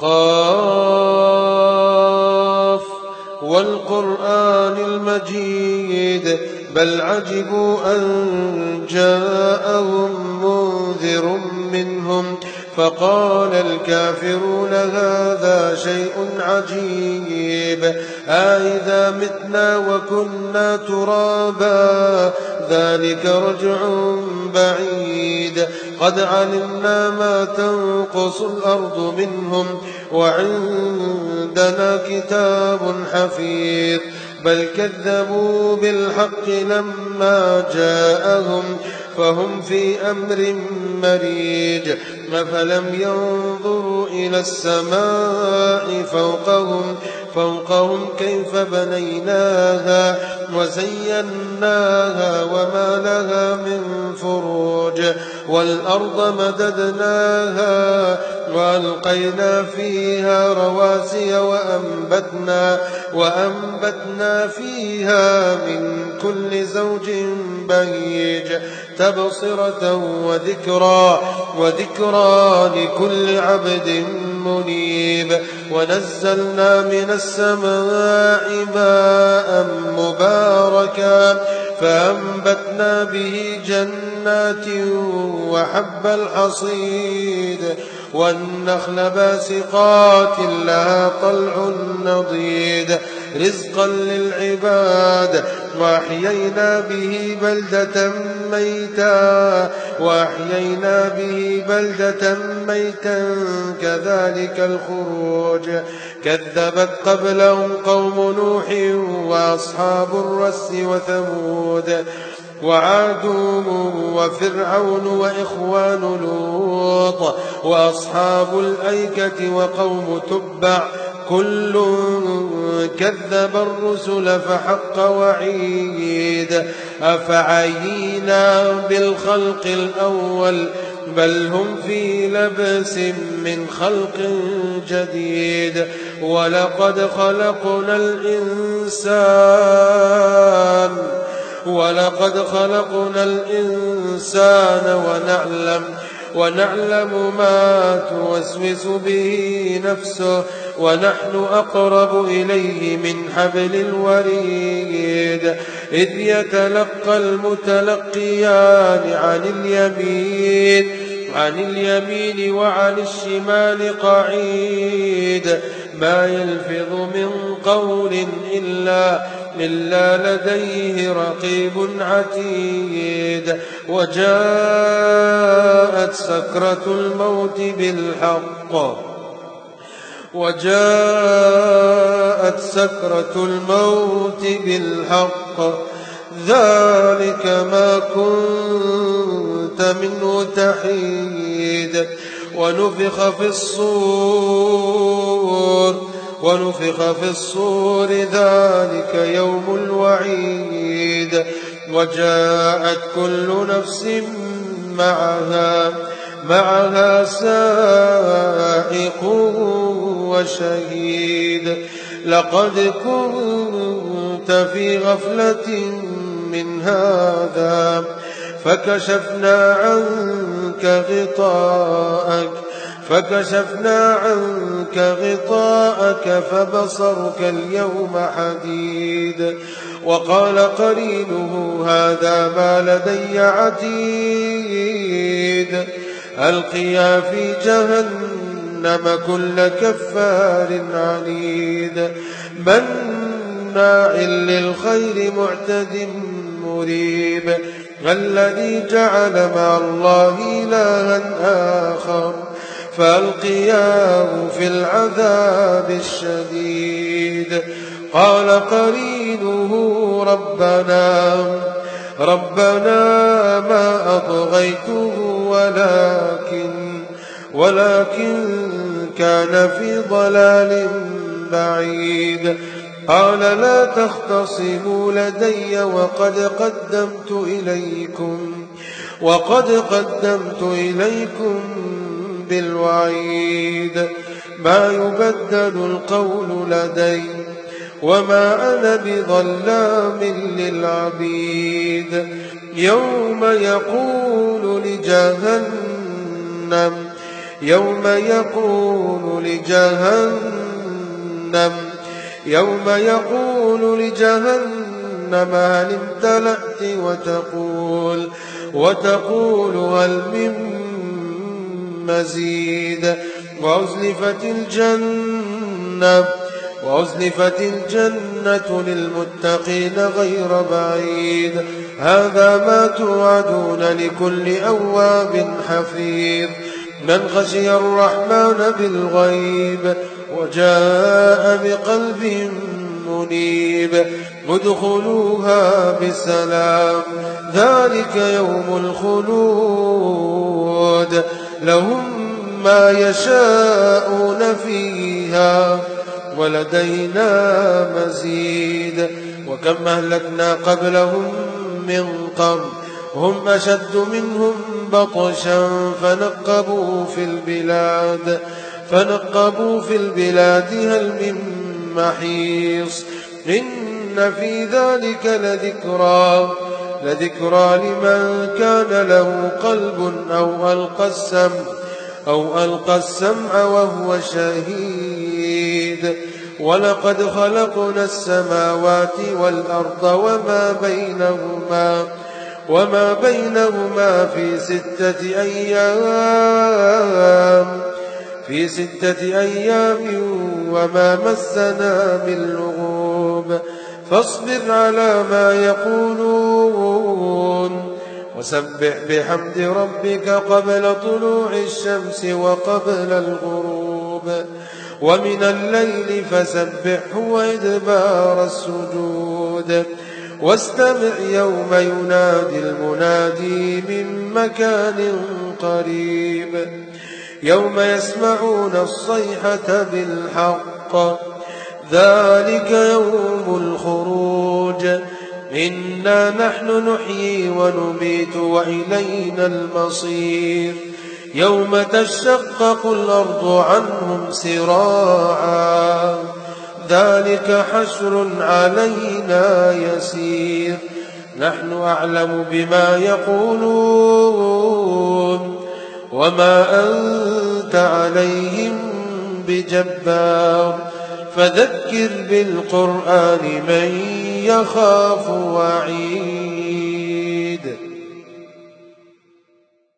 قاف والقرآن المجيد بل عجبوا أن جاءهم منذر منهم فقال الكافرون هذا شيء عجيب أإذا متنا وكنا ترابا ذلك رجع بعيد قد علمنا ما تنقص الأرض منهم وعندنا كتاب حفيظ بل كذبوا بالحق لما جاءهم فهم في أمر مريج أفلم ينظروا إلى السماء فوقهم كيف بنيناها وزيناها وما لها من فروج والأرض مددناها وألقينا فيها رواسي وأنبتنا فيها من كل زوج بهيج تبصرة وذكرى لكل عبد منيب ونزلنا من السماء ماء مباركا فأنبتنا به جنات وحب الحصيد والنخل باسقات لها طلع نضيد رزقا للعباد وأحيينا به بلدة ميتا كذلك الخروج كذبت قبلهم قوم نوح وأصحاب الرس وثمود وعاد وفرعون وإخوان لوط وأصحاب الأيكة وقوم تبع كل كذب الرسل فحق وعيد أفعينا بالخلق الأول بل هم في لبس من خلق جديد ولقد خلقنا الإنسان ونعلم ما توسوس به نفسه ونحن أقرب إليه من حبل الوريد إذ يتلقى المتلقيان عن اليمين وعن الشمال قعيد ما يلفظ من قول إلا لديه رقيب عتيد وجاءت سكرة الموت بالحق ذلك ما كنت منه تحيد ونفخ في الصور ذلك يوم الوعيد وجاءت كل نفس معها سائق وشهيد لقد كنت في غفلة من هذا فكشفنا عنك غطاءك فبصرك اليوم حديد وقال قرينه هذا ما لدي عتيد ألقيا في جهنم كل كفار عنيد مناع للخير معتد مريب الذي جعل مع الله إلها آخر فألقياه في العذاب الشديد قال قرينه ربنا ما أطغيته ولكن كان في ضلال بعيد قال لا تختصموا لدي وقد قدمت إليكم بالوعيد ما يبدل القول لدي وما أنا بظلام يوم يقول يوم يقول لجهنم هل امتلأت وتقول هل من مزيد وأزلفت الجنة للمتقين غير بعيد هذا ما توعدون لكل أواب حفيظ من خشي الرحمن بالغيب وجاء بقلب منيب ادخلوها بسلام ذلك يوم الخلود لهم ما يشاءون فيها ولدينا مزيد وكم أهلكنا قبلهم من قرن هم أشد منهم بطشا فنقبوا في البلاد هل من محيص إن في ذلك لذكرى لمن كان له قلب أو ألقى السمع وهو شهيد ولقد خلقنا السماوات والأرض وما بينهما في 6 أيام وما مسنا من لغوب فاصبر على ما يقولون وسبح بحمد ربك قبل طلوع الشمس وقبل الغروب ومن الليل فسبحه وإدبار السجود واستمع يوم ينادي المنادي من مكان قريب يوم يسمعون الصيحة بالحق ذلك يوم الخروج إنا نحن نحيي ونميت وإلينا المصير يوم تشقق الأرض عنهم سراعا ذلك حشر علينا يسير نحن أعلم بما يقولون وما أنت عليهم بجبار فذكر بالقرآن من يخاف وعيد